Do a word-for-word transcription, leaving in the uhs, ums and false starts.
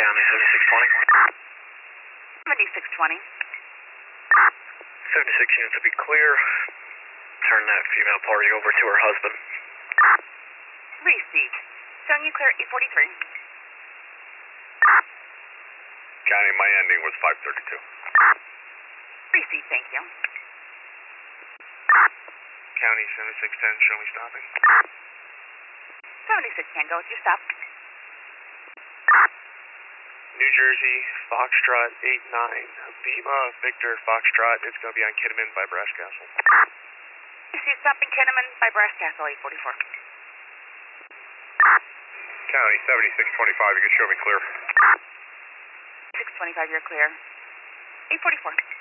County seventy-six twenty. seventy-six twenty. seventy-six units to be clear. Turn that female party over to her husband. Received. Showing you clear eight forty-three. County, my ending was five thirty-two. Received, thank you. County seventy-six ten, show me stopping. seventy-six ten, go with your stop. New Jersey, Foxtrot eight nine. Lima, Victor, Foxtrot. It's going to be on Kidderman by Brass Castle. Received, stopping Kidderman by Brass Castle, eight forty-four. County seventy-six twenty-five, you can show me clear. six twenty-five, you're clear. eight forty-four.